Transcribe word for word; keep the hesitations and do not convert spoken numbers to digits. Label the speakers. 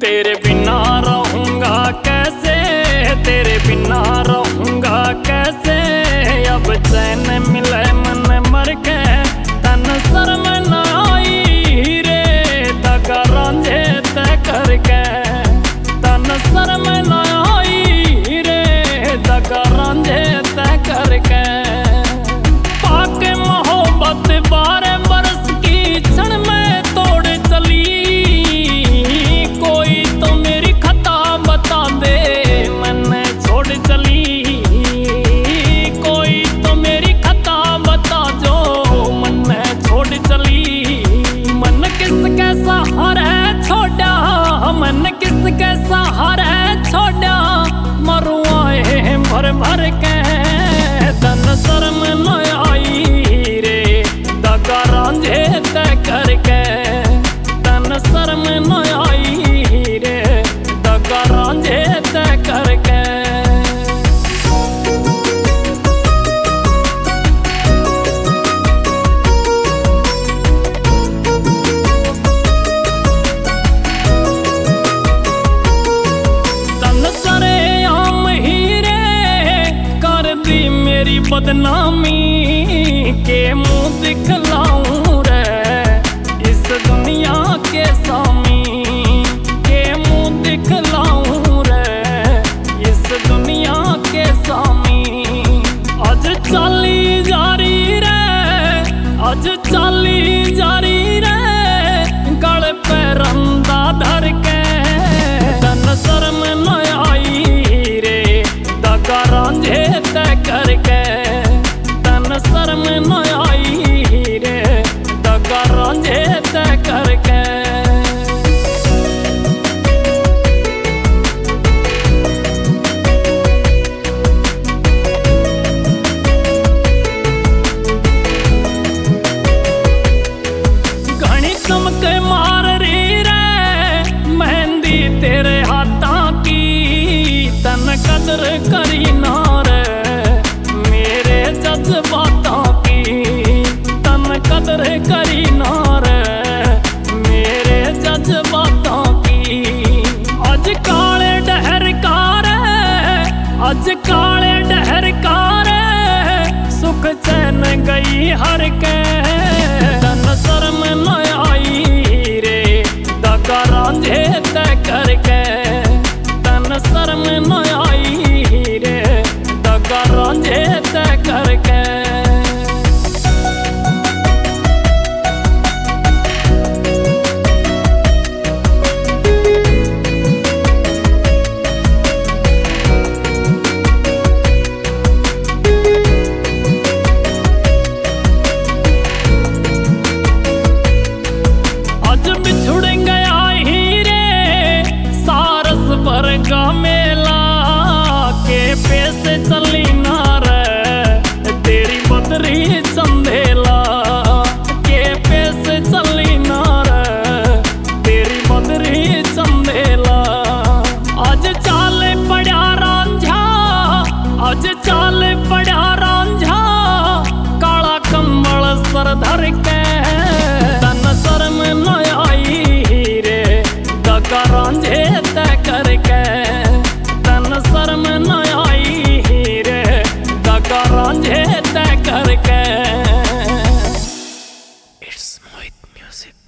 Speaker 1: तेरे बिना रहूंगा कैसे, तेरे बिना रहूंगा कैसे। अब चैन मिले मन मर के तन शर्म न आई रे। दगा रांझे तय करके तन शर्म न आई रे। दगा रांझे तय करके पाके मोहब्बत बारह बरस की क्षण में तोड़ चली। कोई तो मेरी खता बता दे मैंने छोड़ चली। कोई तो मेरी खता बता जो मैंने छोड़ चली। मन किसके सहारे छोड़ा, मन किसके सहारे छोड़ा। मरुआए भर भर के तन शर्म न आई रे। दगा रांझे तय करके तन शर्म न आई रे। दगा रांझे तय करके तन सरे आम हीरे कर दी मेरी बदनामी। के मुंह दिखलाऊं रे इस दुनिया के सामी। के मुंह दिखलाऊं रे इस दुनिया के सामी। अज चाली जारी रे, अज चाली जारी रे। गल पे रंदा धर के तन शर्म न आई रे। दगा रांझे तय करके तन शर्म न आई रे। दगा रांझे तय करके घनी चमक मार रही रे मेहंदी तेरे हाथां की। तन कदर करी ना रे मेरे जज्बातां की। तन कदर करी ना रे मेरे जज्बातां की। अज काले डहर कार अज काले डहर कार सुख चैन गई हर के। तन शर्म न आई रे। दगा रांझे तय करके तन शर्म न आई रे। दगा रांझे तय करके आज बिछुड़ गया ही रे सारस भरगा मेला। के पैसे चली ना रे तेरी बदरी चंदेला। के पैसे चली ना रे तेरी बदरी चंदेला। आज चाल पड़ा रांझा, आज चाल पड़ा रांझा। काला कम्बल सर धर के तन शर्म न आई रे। दगा रांझे तय करके तन शर्म न आई रे। दगा रांझे तय करके। It's Mohit Music।